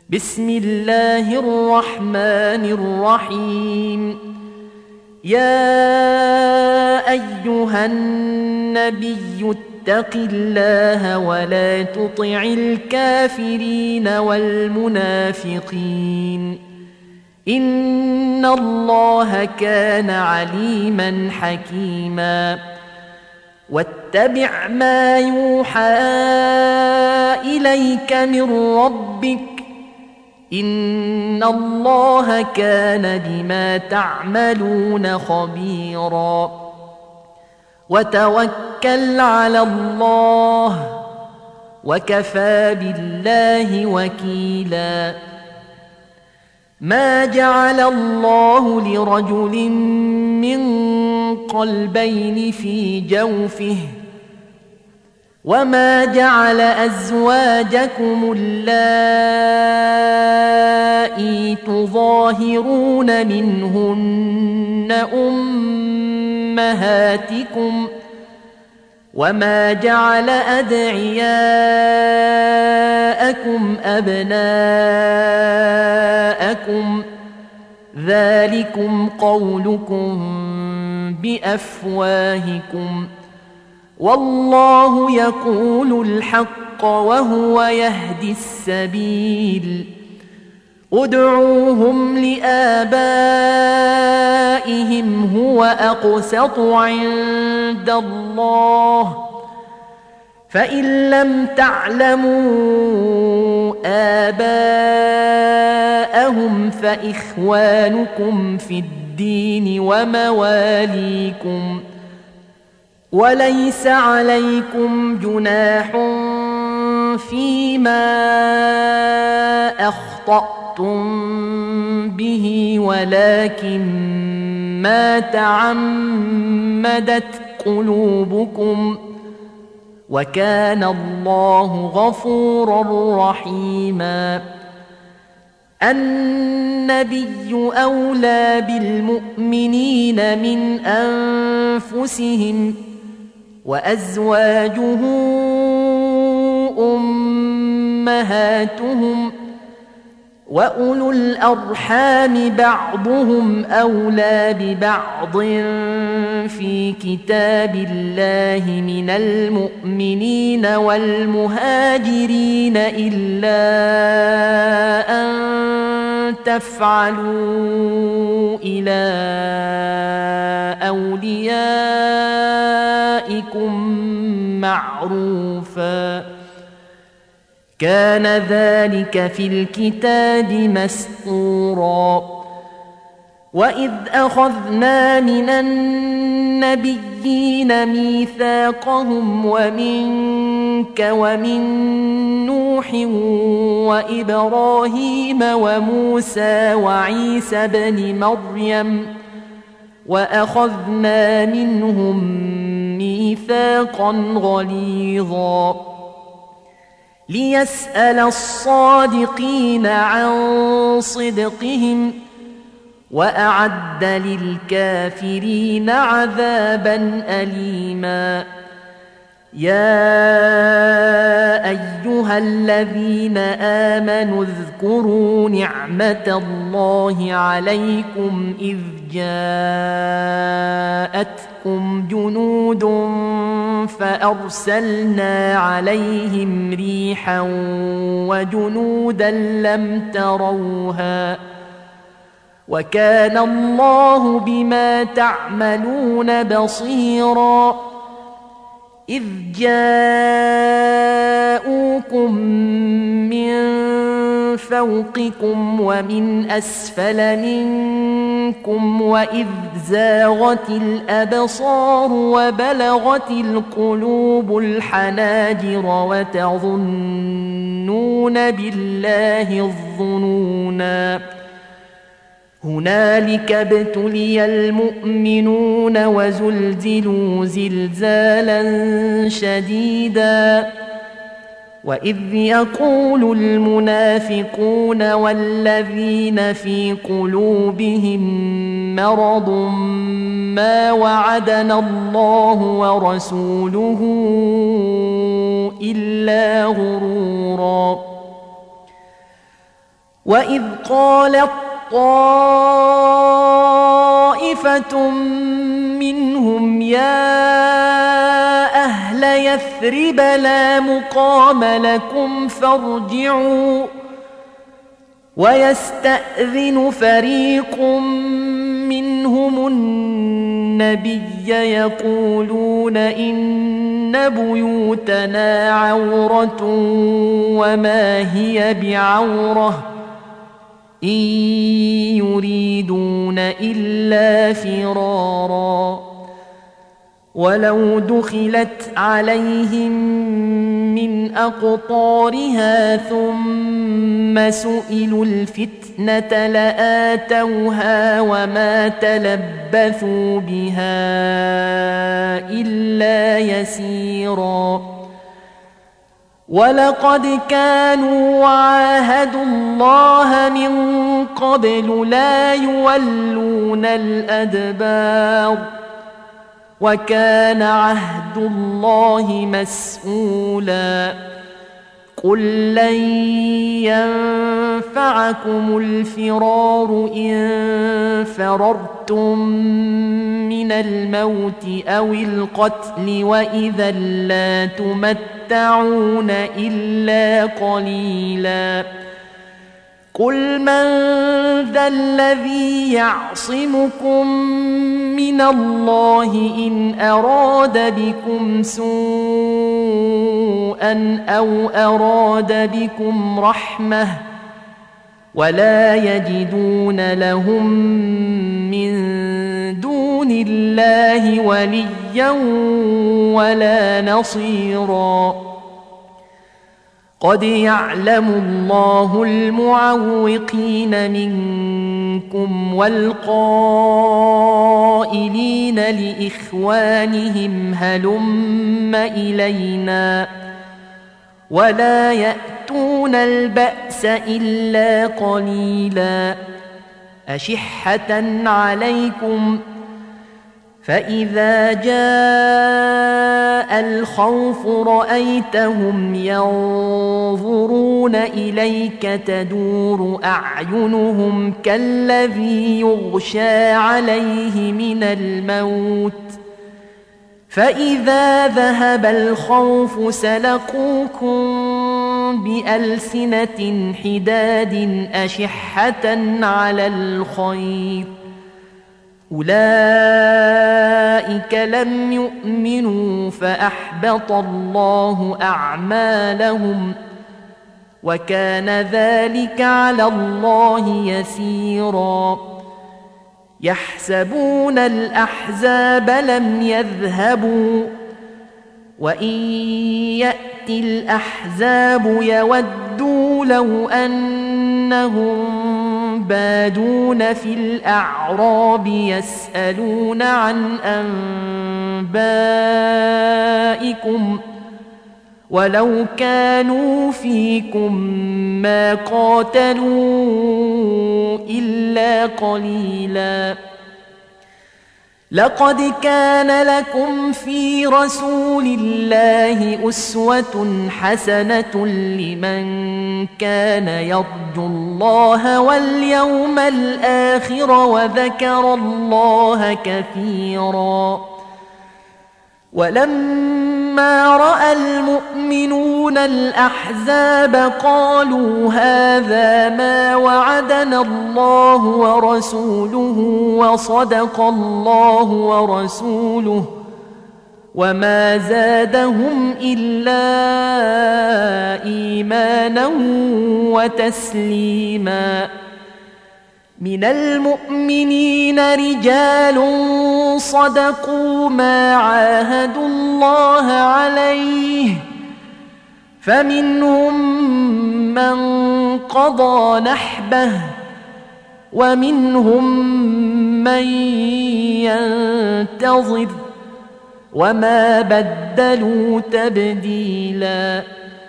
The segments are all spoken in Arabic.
بسم الله الرحمن الرحيم. يا أيها النبي اتق الله ولا تطع الكافرين والمنافقين إن الله كان عليما حكيما. واتبع ما يوحى إليك من ربك إن الله كان بما تعملون خبيرا. وتوكل على الله وكفى بالله وكيلا. ما جعل الله لرجل من قلبين في جوفه وما جعل أزواجكم اللائي تظاهرون منهن أمهاتكم وما جعل أدعياءكم أبناءكم ذلكم قولكم بأفواهكم والله يقول الحق وهو يهدي السبيل. ادعوهم لآبائهم هو أقسط عند الله فإن لم تعلموا آباءهم فإخوانكم في الدين ومواليكم وليس عليكم جناح فيما أخطأتم به ولكن ما تعمدت قلوبكم وكان الله غفورا رحيما. النبي أولى بالمؤمنين من أنفسهم وأزواجه أمهاتهم وأولو الأرحام بعضهم أولى ببعض في كتاب الله من المؤمنين والمهاجرين إلا أن تفعلوا إلى أوليائكم معروفا كان ذلك في الكتاب مسطورا. وإذ أخذنا من النبيين ميثاقهم ومنك ومن نوح وإبراهيم وموسى وعيسى بن مريم وأخذنا منهم ميثاقا غليظا ليسأل الصادقين عن صدقهم وأعد للكافرين عذابا أليما. يا أيها الذين آمنوا اذكروا نعمة الله عليكم إذ جاءتكم جنود فأرسلنا عليهم ريحا وجنودا لم تروها وكان الله بما تعملون بصيرا. إذ جاءوكم من فوقكم ومن أسفل منكم وإذ زاغت الأبصار وبلغت القلوب الحناجر وتظنون بالله الظنونا. هنالك ابتلي المؤمنون وزلزلوا زلزالا شديدا. وإذ يقول المنافقون والذين في قلوبهم مرض ما وعدنا الله ورسوله إلا غرورا. وإذ قالت طائفة منهم يا أهل يثرب لا مقام لكم فارجعوا ويستأذن فريق منهم النبي يقولون إن بيوتنا عورة وما هي بعورة إن يريدون إلا فرارا ولو دخلت عليهم من أقطارها ثم سئلوا الفتنة لآتوها وما تلبثوا بها إلا يسيرا ولقد كانوا عاهدوا الله من قبل لا يولون الأدبار وكان عهد الله مسؤولا قل لن ينفعكم الفرار إن فررتم من الموت أو القتل وإذا لا تمتعون إلا قليلا قل من ذا الذي يعصمكم من الله إن أراد بكم سوءا أو أراد بكم رحمة ولا يجدون لهم من دون الله وليا ولا نصيرا قد يعلم الله المعوقين منكم والقائلين لإخوانهم هلم إلينا ولا يأتون البأس إلا قليلا أشحة عليكم فإذا جاء الخوف رأيتهم ينظرون إليك تدور أعينهم كالذي يغشى عليه من الموت فإذا ذهب الخوف سلقوكم بألسنة حداد أشحة على الخير أولئك لم يؤمنوا فأحبط الله أعمالهم وكان ذلك على الله يسيرا يحسبون الأحزاب لم يذهبوا وإن يأتي الأحزاب يودوا لو أنهم بادون في الأعراب يسألون عن أنبائكم ولو كانوا فيكم ما قاتلوا إلا قليلا لقد كان لكم في رسول الله أسوة حسنة لمن كان يرجو الله واليوم الآخر وذكر الله كثيرا ولما رأى المؤمنون الأحزاب قالوا هذا ما وعدنا الله ورسوله وصدق الله ورسوله وما زادهم إلا إيمانا وتسليما من المؤمنين رجال صدقوا ما عاهدوا الله عليه فمنهم من قضى نحبه ومنهم من ينتظر وما بدلوا تبديلا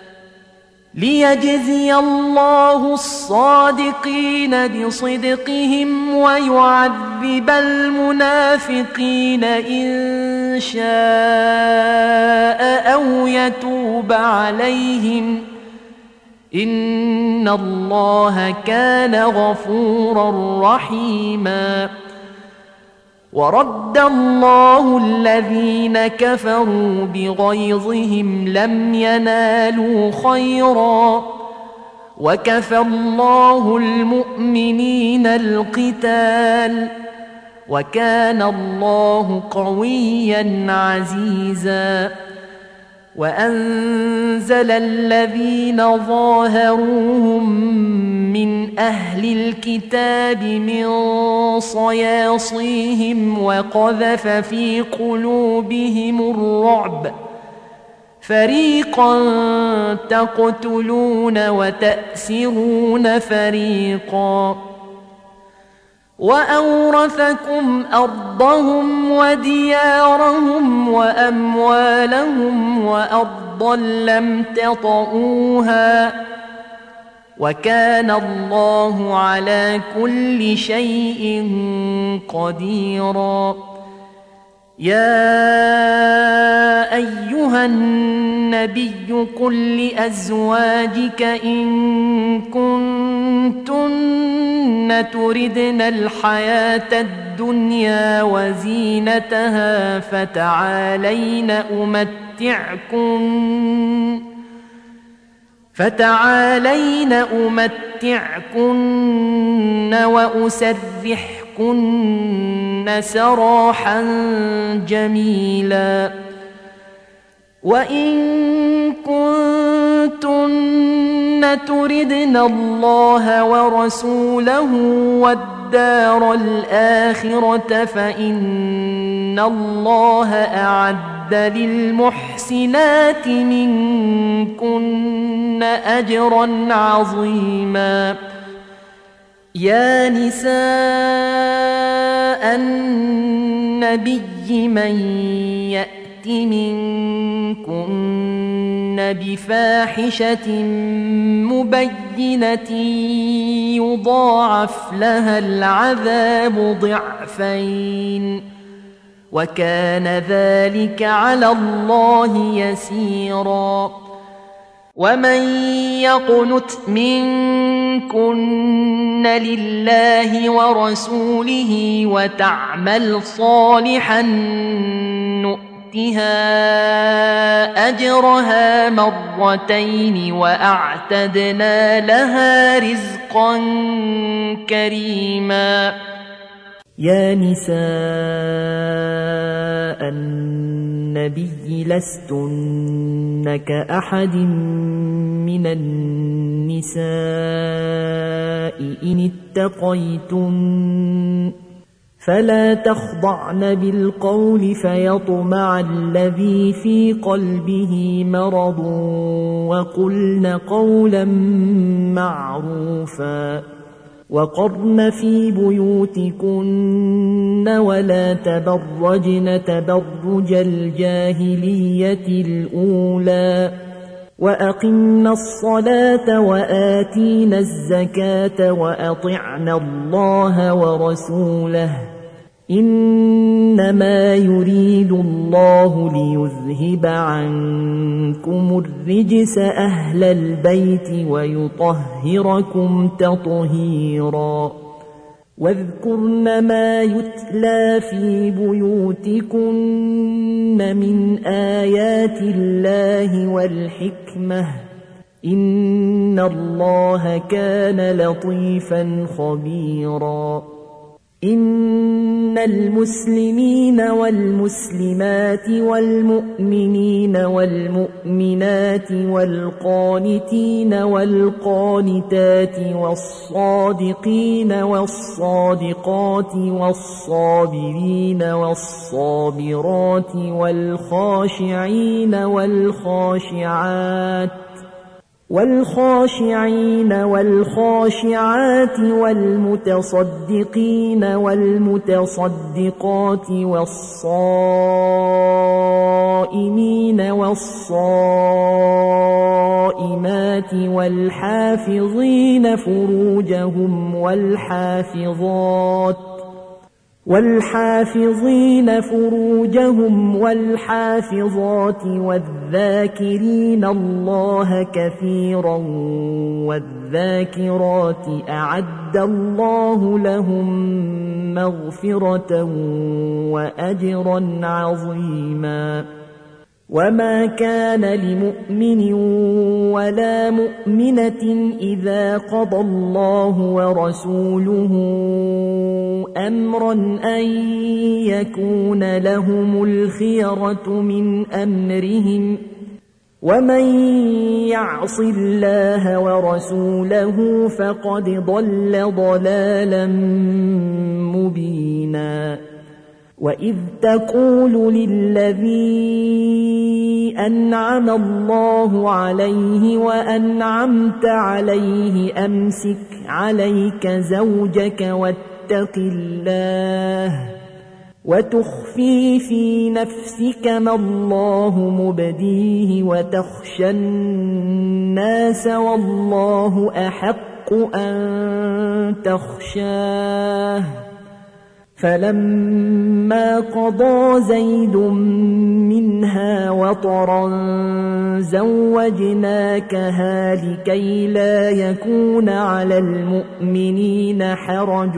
ليجزي الله الصادقين بصدقهم ويعذب المنافقين إن شاء أو يتوب عليهم إن الله كان غفورا رحيما ورد الله الذين كفروا بغيظهم لم ينالوا خيرا وكفى الله المؤمنين القتال وكان الله قويا عزيزا وأنزل الذين ظاهروهم من أهل الكتاب من صياصيهم وقذف في قلوبهم الرعب فريقا تقتلون وتأسرون فريقا وأورثكم أرضهم وديارهم وأموالهم وأرضا لم تطئوها وكان الله على كل شيء قديرا يا أيها النبي قل لأزواجك إن كنتن تردن الحياة الدنيا وزينتها فتعالين أمتعكن وأسرحكن سراحا جميلا وإن كنتن تردن الله ورسوله والدار الآخرة فإن الله أعد للمحسنات منكن أجرا عظيما يا نساء النبي من يأت منكن بفاحشة مبينة يضاعف لها العذاب ضعفين وكان ذلك على الله يسيرا ومن يقنت منكن لله ورسوله وتعمل صالحا نؤتها أجرها مرتين وأعتدنا لها رزقا كريما يا نساء النبي لستن كأحد من النساء إن اتقيتن فلا تخضعن بالقول فيطمع الذي في قلبه مرض وقلن قولا معروفا وقرن في بيوتكن ولا تبرجن تبرج الجاهلية الأولى وأقمنا الصلاة وآتينا الزكاة وأطعنا الله ورسوله إنما يريد الله ليذهب عنكم الرجس أهل البيت ويطهركم تطهيرا واذكرن ما يتلى في بيوتكن من آيات الله والحكمة إن الله كان لطيفا خبيرا إن المسلمين والمسلمات والمؤمنين والمؤمنات والقانتين والقانتات والصادقين والصادقات والصابرين والصابرات والخاشعين والخاشعات والمتصدقين والمتصدقات والصائمين والصائمات والحافظين فروجهم والحافظين فروجهم والحافظات والذاكرين الله كثيرا والذاكرات أعد الله لهم مغفرة وأجرا عظيما وما كان لمؤمن ولا مؤمنة إذا قضى الله ورسوله أمرا أن يكون لهم الخيرة من أمرهم ومن يعص الله ورسوله فقد ضل ضلالا مبينا وإذ تقول للذي أنعم الله عليه وأنعمت عليه أمسك عليك زوجك واتق الله وتخفي في نفسك ما الله مبديه وتخشى الناس والله أحق أن تخشاه فلما قضى زيد منها وطرا زوجناكها لكي لا يكون على المؤمنين حرج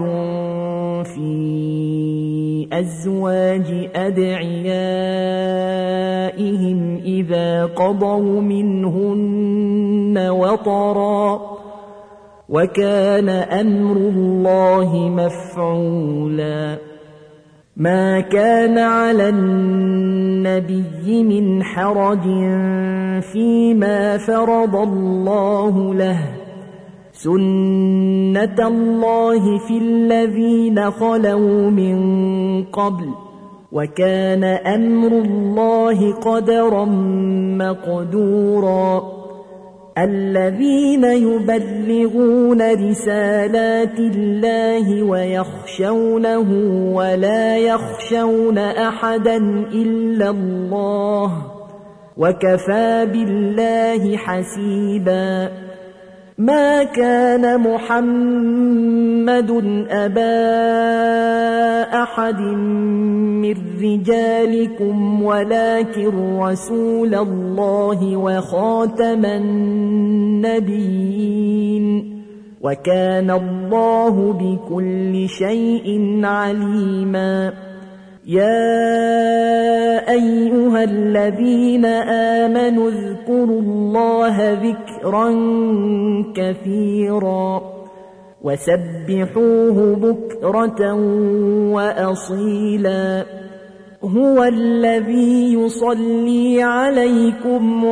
في أزواج أدعيائهم إذا قضوا منهن وطرا وكان أمر الله مفعولا ما كان على النبي من حرج فيما فرض الله له سنة الله في الذين خلوا من قبل وكان أمر الله قدرا مقدورا الذين يبلغون رسالات الله ويخشونه ولا يخشون أحدا إلا الله وكفى بالله حسيبا ما كان محمد أبا أحد من رجالكم ولكن رسول الله وخاتم النبيين وكان الله بكل شيء عليما يا أيها الذين آمنوا اذكروا الله ذكرا كثيرا وسبحوه بكرة وأصيلا هو الذي يصلي عليكم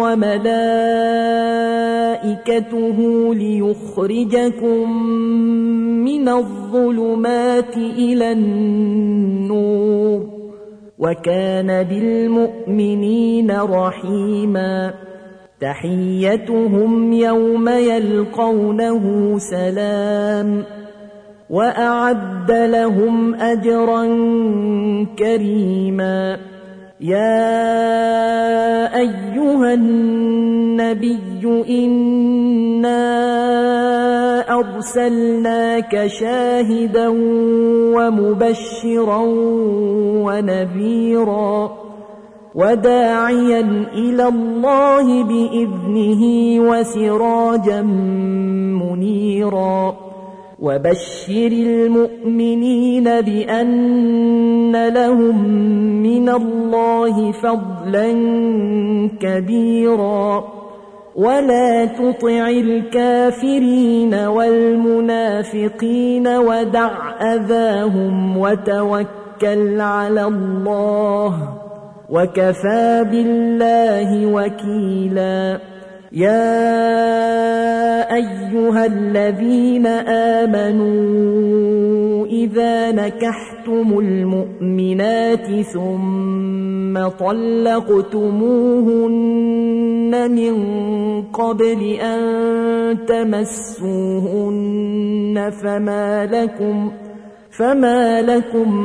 وملائكته ليخرجكم من الظلمات إلى النور وكان بالمؤمنين رحيما تحيتهم يوم يلقونه سلام وأعد لهم أجرا كريما يا أيها النبي إنا أرسلناك شاهدا ومبشرا ونذيرا وداعيا إلى الله بإذنه وسراجا منيرا وبشر المؤمنين بأن لهم من الله فضلا كبيرا ولا تطع الكافرين والمنافقين ودع أذاهم وتوكل على الله وكفى بالله وكيلا يا أيها الذين آمنوا إذا نكحتم المؤمنات ثم طلقتموهن من قبل أن تمسوهن فما لكم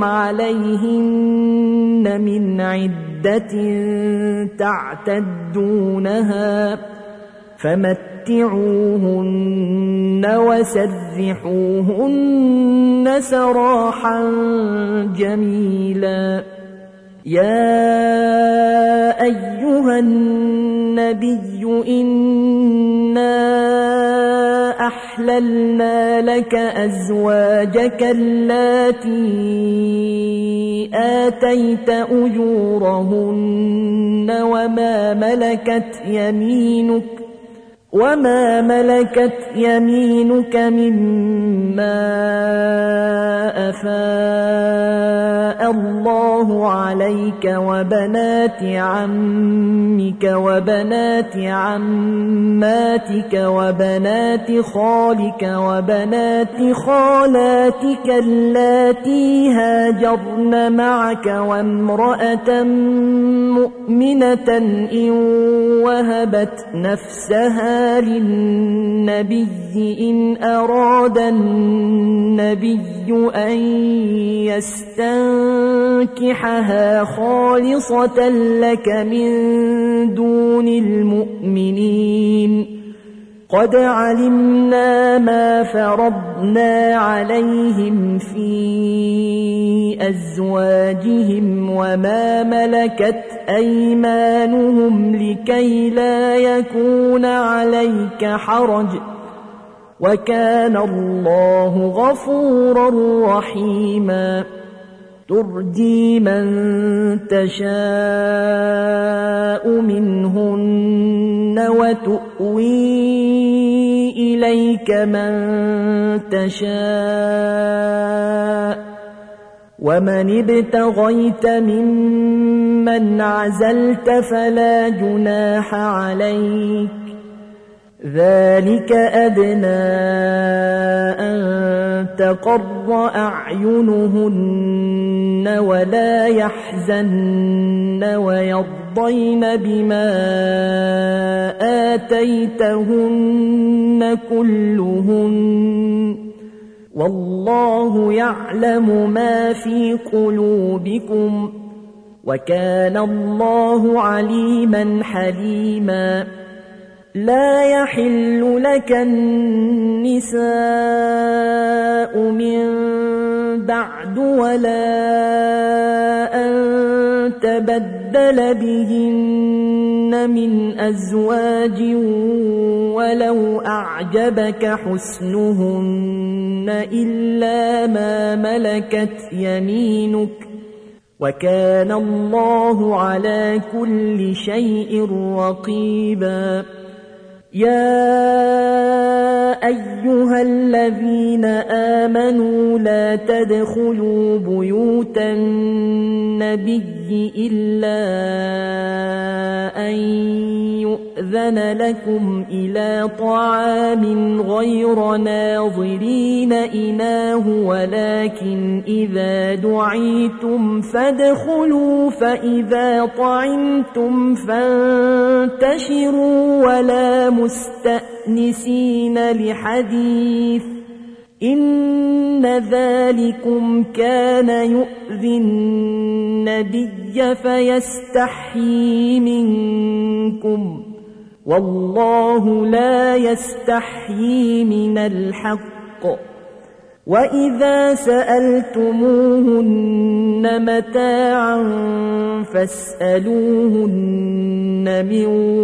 عليهن من عدة تعتدونها فمتعوهن فمتعوهن وسرحوهن سراحا جميلا. يا أيها النبي إنا أحللنا لك أزواجك اللاتي آتيت أجورهن وما ملكت يمينك مما أفاء الله عليك وبنات عمك وبنات عماتك وبنات خالك وبنات خالاتك اللاتي هاجرن معك وامرأة مؤمنة إن وهبت نفسها للنبي إن أراد النبي أن يستنكحها خالصة لك من دون المؤمنين. قد علمنا ما فرضنا عليهم في أزواجهم وما ملكت أيمانهم لكي لا يكون عليك حرج وكان الله غفورا رحيما. ترجي من تشاء منهن وتؤوي إليك من تشاء ومن ابتغيت ممن عزلت فلا جناح عليك. ذلك أدنى أن تقر أعينهن ولا يحزن ويرضين بما آتيتهن كلهن والله يعلم ما في قلوبكم وكان الله عليما حليما. لا يحل لك النساء من بعد ولا أن تبدل بهن من أزواج ولو أعجبك حسنهن إلا ما ملكت يمينك وكان الله على كل شيء رقيبا. يا أيها الذين آمنوا لا تدخلوا بيوت النبي إلا أن يؤذن لكم إلى طعام غير ناظرين إناه ولكن إذا دعيتم فادخلوا فإذا طعمتم فانتشروا ولا مستأنسين لحديث إن ذلكم كان يؤذي النبي فيستحيي منكم والله لا يستحيي من الحق. وإذا سألتموهن متاعا فاسألوهن من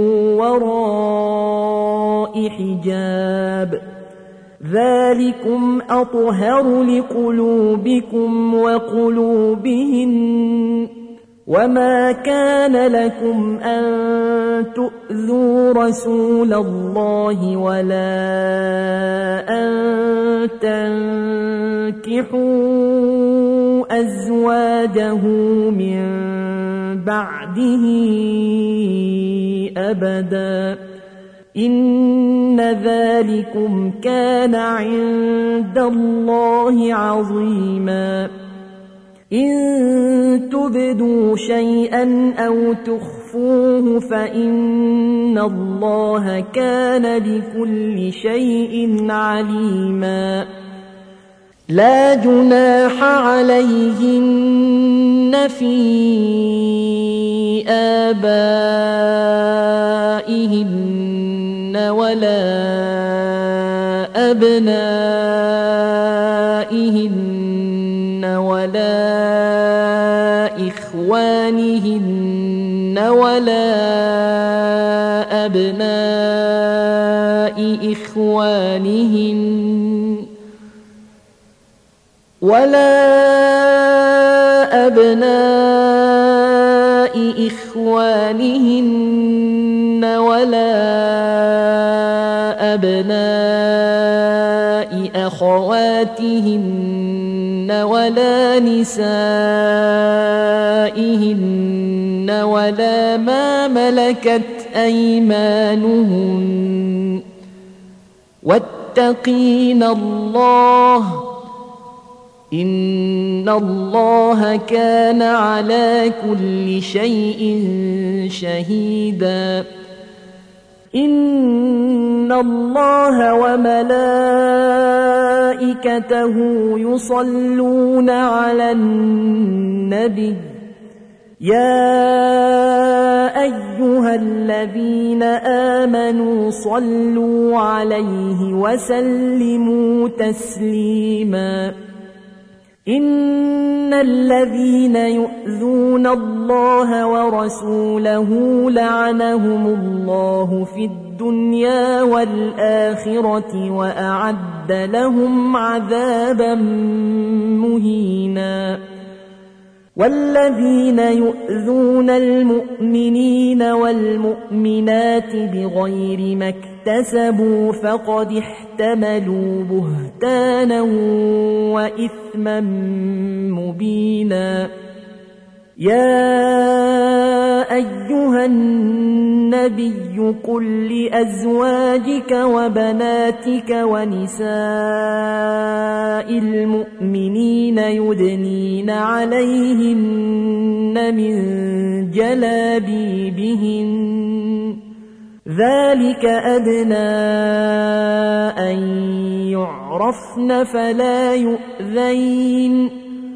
وراء حجاب ذلكم أطهر لقلوبكم وقلوبهن. وما كان لكم أن تؤذوا رسول الله ولا أن تنكحوا أزواجه من بعده أبدا إن ذلكم كان عند الله عظيما. إن تبدوا شيئا أو تخفوه فإن الله كان بكل شيء عليما. لا جناح عليهن في آبائهن ولا أبنائهن ولا إخوانهن ولا أبناء إخوانهن ولا أبناء أخواتهن ولا نسائهن ولا ما ملكت أيمانهن واتقين الله إن الله كان على كل شيء شهيدا إن الله وملائكته يصلون على النبي يا أيها الذين آمنوا صلوا عليه وسلموا تسليما إن الذين يؤذون الله ورسوله لعنهم الله في الدنيا والآخرة وأعد لهم عذابا مهينا والذين يؤذون المؤمنين والمؤمنات بغير ما اكتسبوا فقد احتملوا بهتانا وإثما مبينا يا أيها النبي قل لأزواجك وبناتك ونساء المؤمنين يدنين عليهن من جلابيبهن ذلك أدنى أن يعرفن فلا يؤذين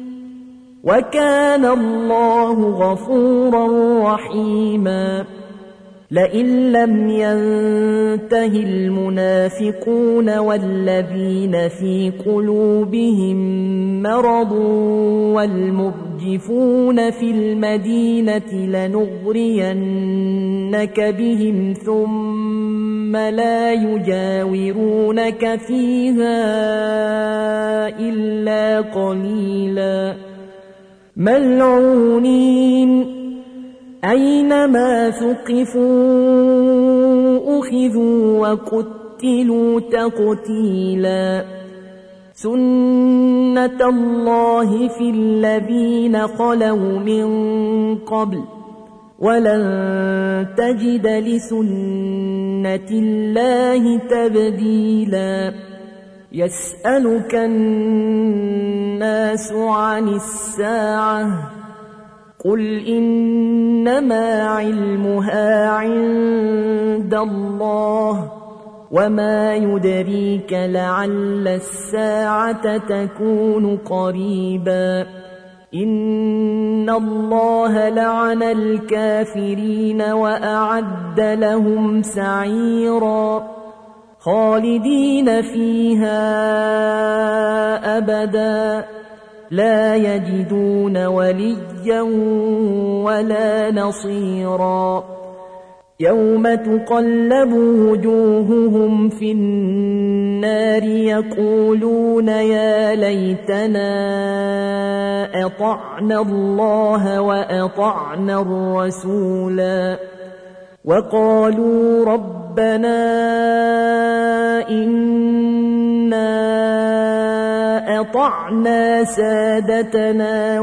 وكان الله غفورا رحيما لئن لم ينته المنافقون والذين في قلوبهم مرض والمرجفون في المدينة لنغرينك بهم ثم لا يجاورونك فيها إلا قليلا ملعونين أينما ثقفوا أخذوا وقتلوا تقتيلا سنة الله في الذين خلوا من قبل ولن تجد لسنة الله تبديلا يسألك الناس عن الساعة قل إنما علمها عند الله وما يدريك لعل الساعة تكون قريبا إن الله لعن الكافرين وأعد لهم سعيرا خالدين فيها أبدا لا يجدون وليا ولا نصيرا يوم تقلب وجوههم في النار يقولون يا ليتنا أطعنا الله وأطعنا الرسولا وقالوا ربنا إنا أطعنا سادتنا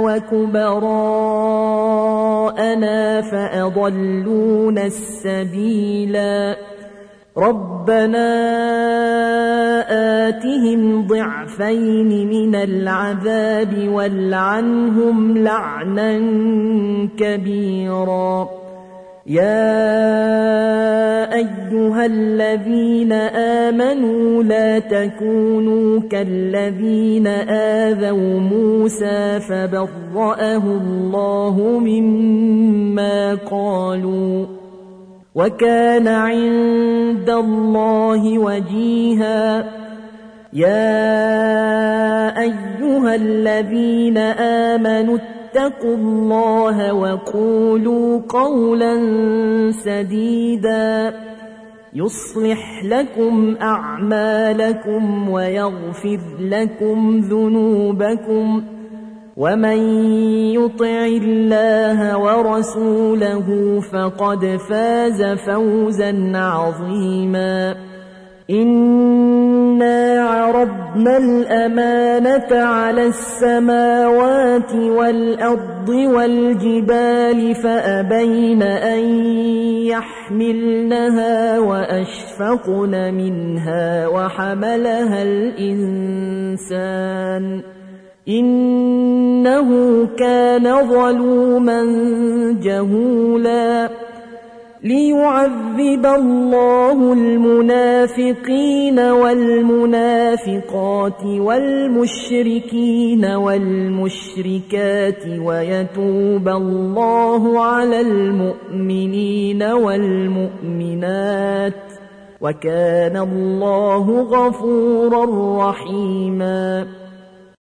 وكبراءنا فأضلونا السبيلا ربنا آتهم ضعفين من العذاب والعنهم لعنا كبيرا يا أيها الذين آمنوا لا تكونوا كالذين آذوا موسى فبرأه الله مما قالوا وكان عند الله وجيها. يا أيها الذين آمنوا اتقوا الله وقولوا قولا سديدا يصلح لكم أعمالكم ويغفر لكم ذنوبكم ومن يطع الله ورسوله فقد فاز فوزا عظيما. إنا عرضنا الأمانة على السماوات والأرض والجبال فأبين أن يحملنها وأشفقن منها وحملها الإنسان إنه كان ظلوما جهولا. ليعذب الله المنافقين والمنافقات والمشركين والمشركات ويتوب الله على المؤمنين والمؤمنات وكان الله غفورا رحيما.